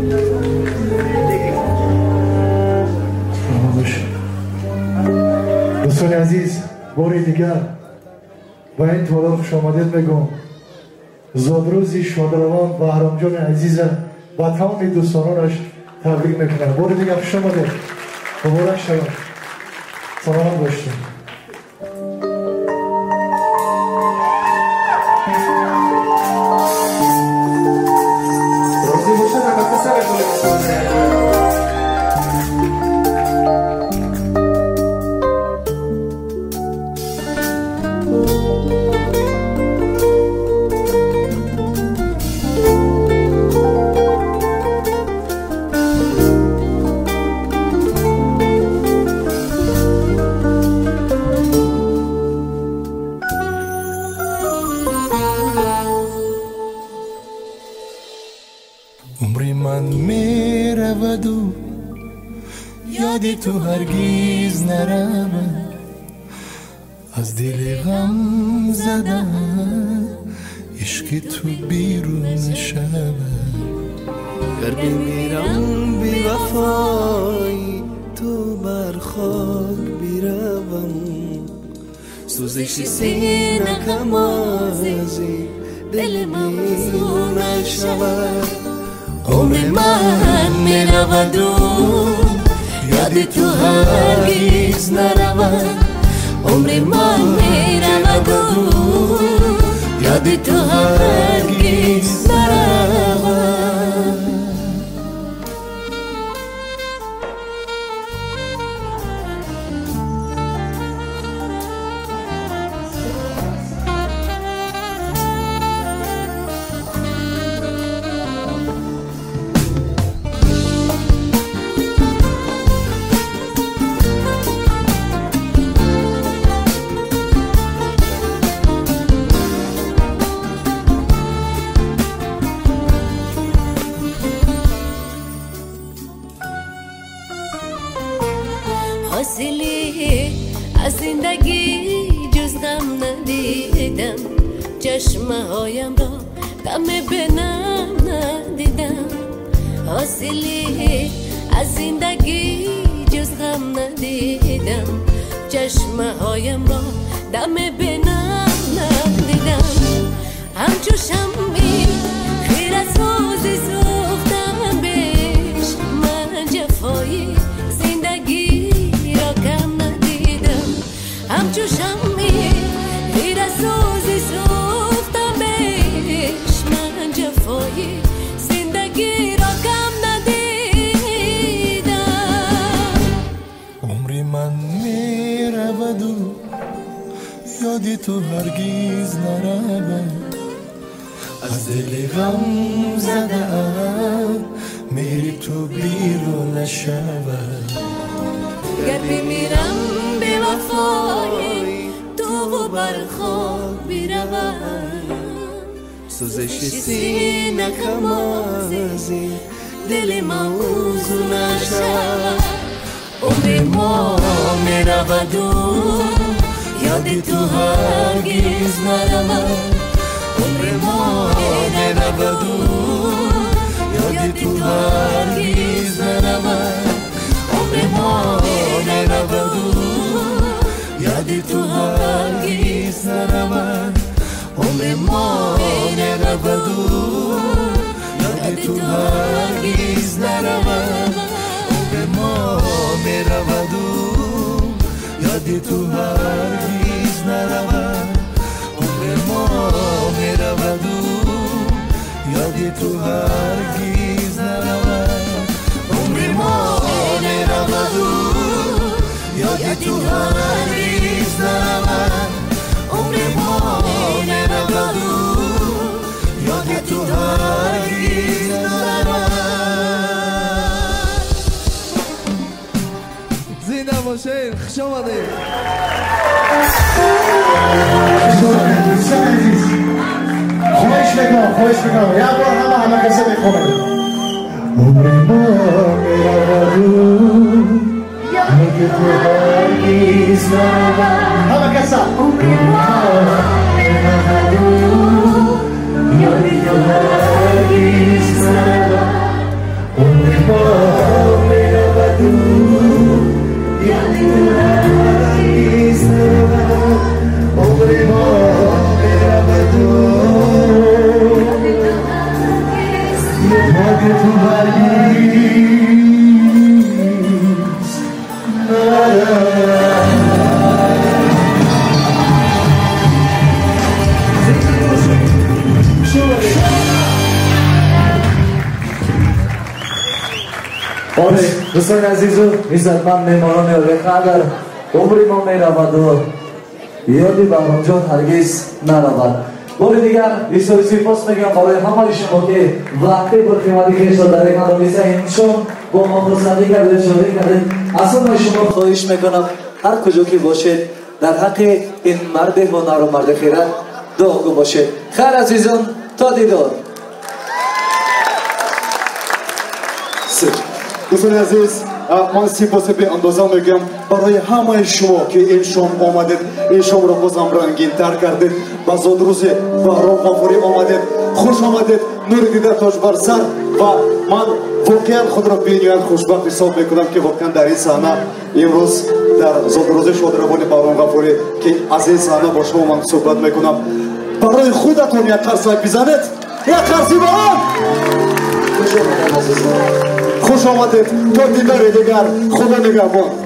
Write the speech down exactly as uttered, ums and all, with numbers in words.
دوستان عزیز، باری دیگر با این طالب خوش آمدید میگم. زادروزی شادروان و بهرام جان عزیز و تمام دوستانانش تبریک میکنم. باری دیگر خوش آمدید، مبارک شود، سلام باشید. عمری من میرود و یادی تو هرگیز نرود، از دل غم زده عشق تو بیرون نشود. گر بمیرم بی وفایی تو بر خاک بیروم، سوزش سینه کم ازی دل من نشود. عمر من میرود و یاد تو هرگیز نرود، عمر من میرود و یاد تو هرگیز نرود. حاصلی از زندگی جز غم ندیدم، چشمه هایم را غم بنم ندیدم. حاصلی از زندگی جز غم ندیدم، چشمه هایم را دم بنم ندیدم. همچو شمی خیره سوزی سوختم بهش، من جفایی همچو شمی خیره سوزی سوختم بهش، من جفایی زندگی را کم ندیدم. عمری من میرود و یادی تو هرگیز نرود، از دل غم زدم میری تو بیرون نشود. گر بمیرم به وفایی تو و بر خاک بیروم، سوزش سینه کم ازی دل موضوع نشود. عمر ما میرود و یادی تو هرگیز نرود، عمر ما میرود و یادی تو هرگیز نرود. عمر ما میرود و یادی تو هرگیز نرود، عمر ما میرود و یادی تو هرگیز نرود. عمر ما میرود و یادی تو هرگیز نرود، عمر ما میرود و یادی تو هرگیز نرود. عمر ما میرود و یادی تو هرگیز نرود، عمر ما میرود و یادی تو هرگیز نرود. زنده باشین، خوش آمدید. خواهش میکنم خواهش میکنم یه بار همه همه کسی میخونم. عمر ما میرود یادی تو هرگیز نرود، همه کسا عمر ما میرود یادی تو هرگیز نرود، دوستان عزیز و عزتمند مهمانان عالی، اگر عمر ما میرود و یادی بهرام جان هرگز نرود. بار دیگر بسیار سپاس میگم برای همه شما که وقتی با خدمتی که شما در این حدیث اینشون با ما خرسندی کردید، شادی کردید. اصلا من شما خواهش میکنم هر کجا که باشید در حق این مرد هنر و مرد خیرات دعاگو باشید. خیر عزیزان، تا دیدار. دوستان عزیز، من سپاس به اندازه میگم برای همه شما که این شام آمدید، این شام را بازم رنگین تر کردید. با زادروز بهرام غفوری آمدید، خوش آمدید، نور دیده تاج بر سر. و من واقعا خود را بینیان خوشبخت حساب میکنم که واقعا در این صحنه امروز در زادروز شادروانی بهرام غفوری که از این صحنه با شما من صحبت میکنم. برای خودتون یک قرصک بزنید، یک قرصی برام. خوش آمدید، تا دیدار دیگر، خدا نگهبان.